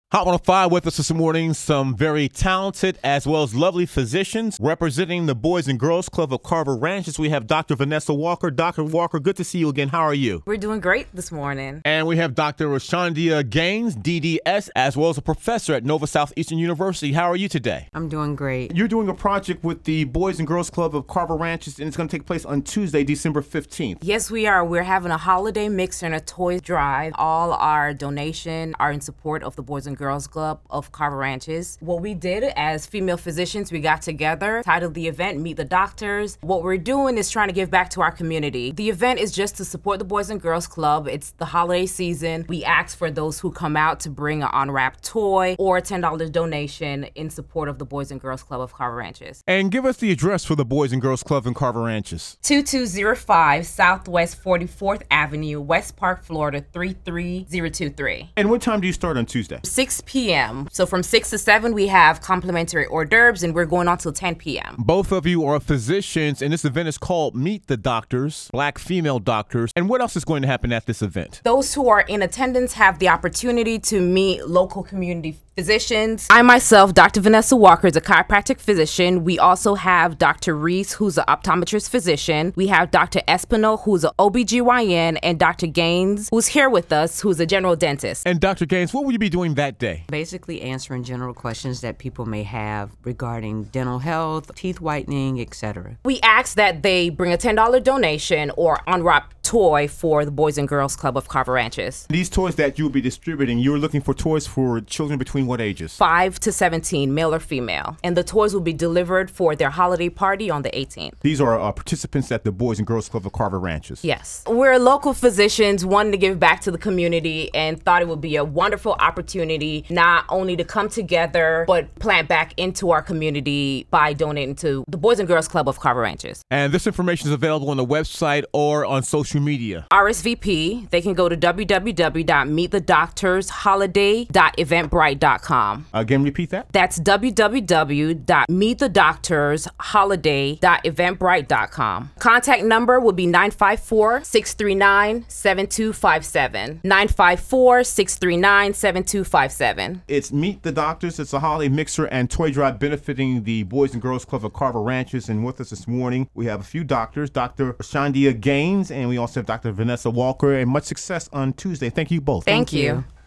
Hot 105 with us this morning, some very talented as well as lovely physicians representing the Boys and Girls Club of Carver Ranches. We have Dr. Vanessa Walker. Dr. Walker, good to see you again. How are you? We're doing great this morning. And we have Dr. Rashandia Gaines, DDS, as well as a professor at Nova Southeastern University. How are you today? I'm doing great. You're doing a project with the Boys and Girls Club of Carver Ranches, and it's going to take place on Tuesday, December 15th. Yes, we are. We're having a holiday mix and a toy drive. All our donation are in support of the Boys and Girls Club of Carver Ranches. What we did as female physicians, we got together, titled the event Meet the Doctors. What we're doing is trying to give back to our community. The event is just to support the Boys and Girls Club. It's the holiday season. We ask for those who come out to bring an unwrapped toy or a $10 donation in support of the Boys and Girls Club of Carver Ranches. And give us the address for the Boys and Girls Club in Carver Ranches. 2205 Southwest 44th Avenue, West Park, Florida 33023. And what time do you start on Tuesday? 6 p.m. So from 6 to 7, we have complimentary hors d'oeuvres, and we're going on till 10 p.m. Both of you are physicians, and this event is called Meet the Doctors, Black female doctors. And what else is going to happen at this event? Those who are in attendance have the opportunity to meet local community physicians. I myself, Dr. Vanessa Walker, is a chiropractic physician. We also have Dr. Reese, who's an optometrist physician. We have Dr. Espinal, who's an OBGYN, and Dr. Gaines, who's here with us, who's a general dentist. And Dr. Gaines, what will you be doing that day? Basically answering general questions that people may have regarding dental health, teeth whitening, etc. We ask that they bring a $10 donation or unwrapped toy for the Boys and Girls Club of Carver Ranches. These toys that you'll be distributing, you're looking for toys for children between what ages? 5 to 17, male or female. And the toys will be delivered for their holiday party on the 18th. These are participants at the Boys and Girls Club of Carver Ranches. Yes. We're local physicians wanting to give back to the community and thought it would be a wonderful opportunity not only to come together, but plant back into our community by donating to the Boys and Girls Club of Carver Ranches. And this information is available on the website or on social media. RSVP, they can go to www.meetthedoctorsholiday.eventbrite.com. Again, repeat that. That's www.meetthedoctorsholiday.eventbrite.com. Contact number will be 954-639-7257. 954-639-7257. It's Meet the Doctors. It's a holiday mixer and toy drive benefiting the Boys and Girls Club of Carver Ranches. And with us this morning, we have a few doctors, Dr. Rashandia Gaines, and we also have Dr. Vanessa Walker. And much success on Tuesday. Thank you both. Thank you.